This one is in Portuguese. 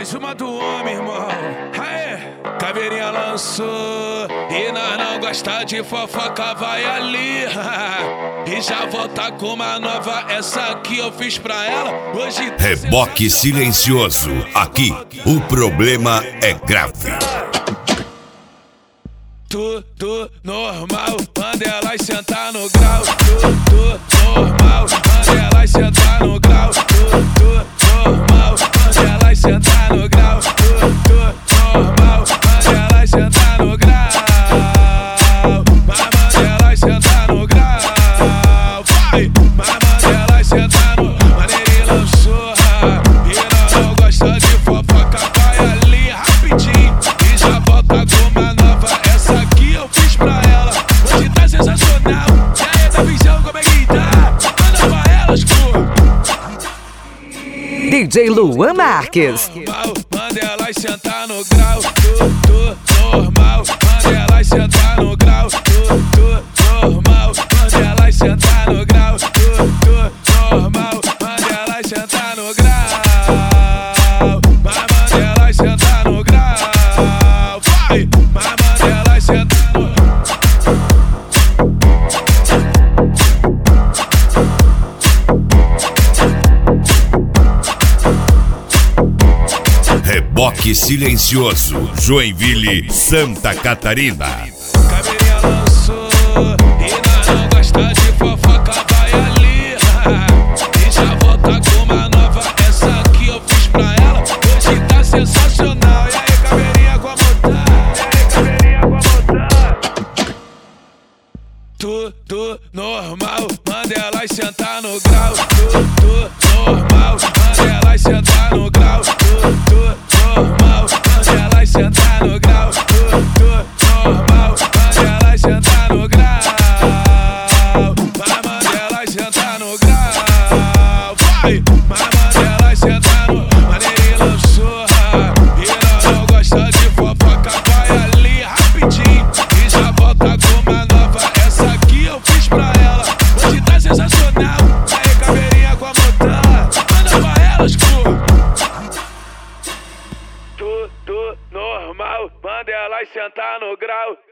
Mais uma do homem, irmão. Aê, Caveirinha lançou. E nós não gosta de fofoca, vai ali. E já volta com uma nova. Essa aqui eu fiz pra ela. Hoje Reboque silencioso. Aqui, o problema é grave. Tudo normal, manda elas sentar no grau. Tudo normal, manda elas sentar no grau. Tudo normal, manda elas sentar no grau. Tudo normal, manda elas sentar no grau. Mas manda elas sentar no grau. Vai, mas manda elas sentar no maneirinho lançou. E não gosta de fofoca, vai ali rapidinho e já volta com uma nova. Sensacional, e aí tá visão como é que tá? Manda pra elas, DJ Luan Marques. Manda elas sentar no grau. Tudo normal, manda elas sentar no grau. Tudo normal, manda elas sentar no grau. Tudo normal, manda elas sentar no grau. Mas manda elas sentar no grau. Vai, mas manda elas sentar no grau. Reboque silencioso, Joinville, Santa Catarina. Caveirinha lançou, e nós não gosta de fofoca, vai ali. E já volta com uma nova, essa aqui eu fiz pra ela. Hoje tá sensacional, e aí Caveirinha como tá? E aí Caveirinha como tá? Tudo normal, manda elas sentar no grau. Tudo normal, manda elas sentar no grau. Tudo normal, manda elas sentar no grau. Tudo normal, manda elas sentar no grau. Mas manda elas sentar no grau. Vai, mas manda elas sentar no maneirinho lançou. E não gosta de fofoca, vai ali rapidinho e já volta com uma nova. Essa aqui eu fiz pra ela. Hoje tá sensacional. Aí Caveirinha como tá? Manda pra elas, Tudo normal, manda elas sentar no grau.